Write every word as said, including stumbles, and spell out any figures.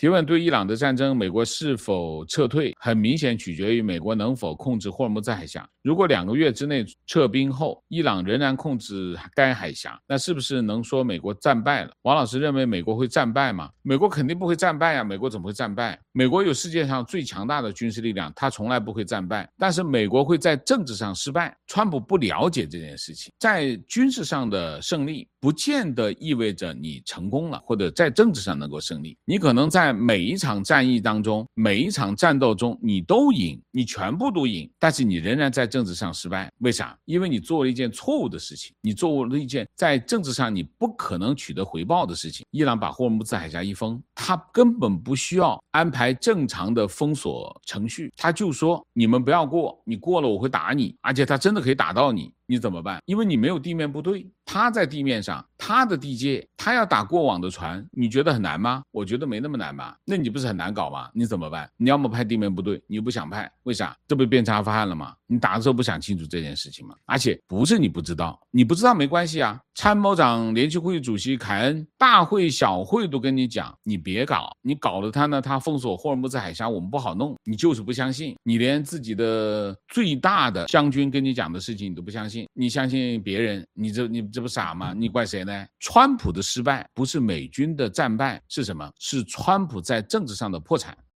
提问：对伊朗的战争，美国是否撤退，很明显取决于美国能否控制霍尔木兹海峡。如果两个月之内撤兵后，伊朗仍然控制该海峡，那是不是能说美国战败了？王老师认为美国会战败吗？美国肯定不会战败啊，美国怎么会战败？美国有世界上最强大的军事力量，它从来不会战败，但是美国会在政治上失败。川普不了解这件事情，在军事上的胜利不见得意味着你成功了，或者在政治上能够胜利。你可能在每一场战役当中，每一场战斗中你都赢，你全部都赢，但是你仍然在政治上失败。为啥？因为你做了一件错误的事情，你做了一件在政治上你不可能取得回报的事情。伊朗把霍尔木兹海峡一封，他根本不需要安排正常的封锁程序，他就说你们不要过，你过了我会打你，而且他真的可以打到你，你怎么办？因为你没有地面部队，他在地面上，他的地界，他要打过往的船，你觉得很难吗？我觉得没那么难吧。那你不是很难搞吗？你怎么办？你要么派地面部队，你又不想派，为啥？这不变成阿富汗了吗？你打的时候不想清楚这件事情吗？而且不是你不知道，你不知道没关系啊。参谋长联席会议主席凯恩大会小会都跟你讲，你别搞，你搞了他呢，他封锁霍尔木兹海峡，我们不好弄。你就是不相信，你连自己的最大的将军跟你讲的事情你都不相信，你相信别人，你这你这不傻吗？你怪谁呢？川普的失败不是美军的战败，是什么？是川普在政治上的破产。